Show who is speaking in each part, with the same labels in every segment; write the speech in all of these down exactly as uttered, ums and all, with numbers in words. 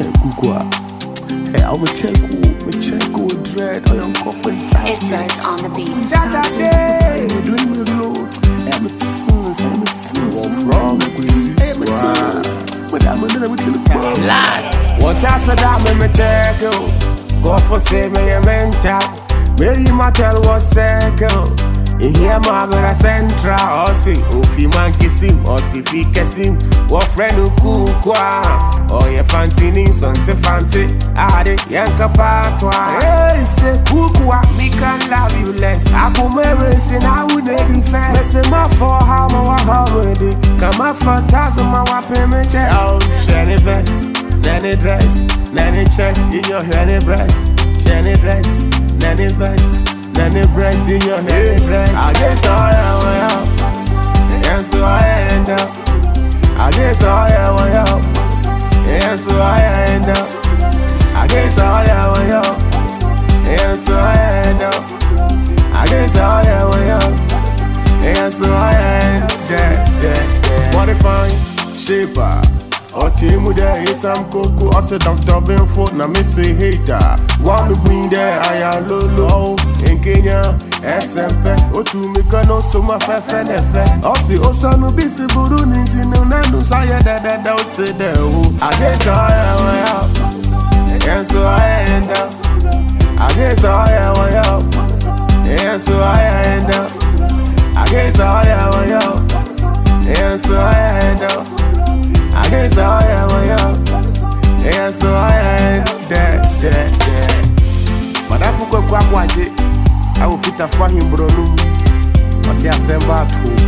Speaker 1: Kukwa. Hey, I'm a check who, me check who dread, or young coffin tassy.
Speaker 2: It's on the beat.
Speaker 1: Tassy, I'm doing the load. I'm a tunes, I'm a tunes. What's wrong with this? I'm a tunes. But I'm a little bit in the bar.
Speaker 3: Last. What I said, I'm in my check. Go for say me a mental. Maybe my tell what's second. In here, my brother central. Or see, if you man kiss him, or if he kiss him, what friend who cool qua. Oh, you fancy name, something fancy. I had it, yanka patwa. Hey, say, Kukwa, me can love you less. I go marry, and I would need defense. Listen, my for how my holiday. Come up for a thousand, my weapon, me check. Oh, shiny vest, nanny dress, nanny chest in your nanny breast. Nanny dress, nanny vest, nanny breast in your nanny dress. I guess all I want, yes, so I end up. I guess all I want, yes, so I end up. I guess all I want, yes, so I end up. I guess all I want, yes, so I end up. Yeah, yeah, yeah. Modifying shaper. Or team with there is some cocoa. I said Doctor Benford, na me say hater. One to bring there, I am low in Kenya. S M P, O to me can also my fair fan effect. I see also no busy Burundis in no nano, so I had that doubt say there. I guess I am out. And so I end up. I guess I am out. And so I end up. I guess I am out. And so I end up. I guess I am yo. Yeah, so I am dead, dead, dead. But I forgot what watch it. I will fit a fahim bronum. I say I send back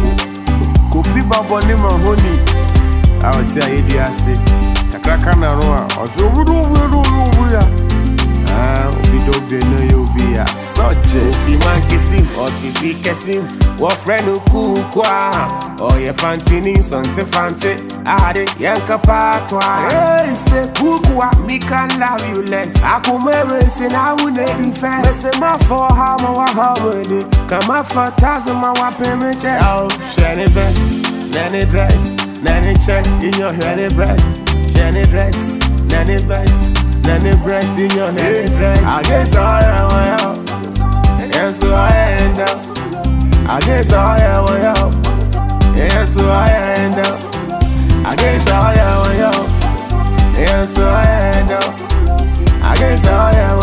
Speaker 3: to Kofi Baboni Mahoney. I would say I say Takakana Roa. I say, we don't know. Ah, we don't be no you be a such if you man kiss him or if he kiss him. What friend who cool qua? Oh, you fancy name, something fancy. I had it, yanka patwa. Hey, say, Kukwa, me can love you less. I come marry, and I would need defense. Listen, my for how my holiday. Come up for a thousand, my weapon, me check. Oh, shiny vest, nanny dress, nanny chest in your nanny breast. Nanny dress, nanny vest, nanny breast in your nanny dress. I guess I am out. Yes, so I end up. I guess I am out. Yes, so I end up. I guess I am out. Yes, so I end up. I guess I am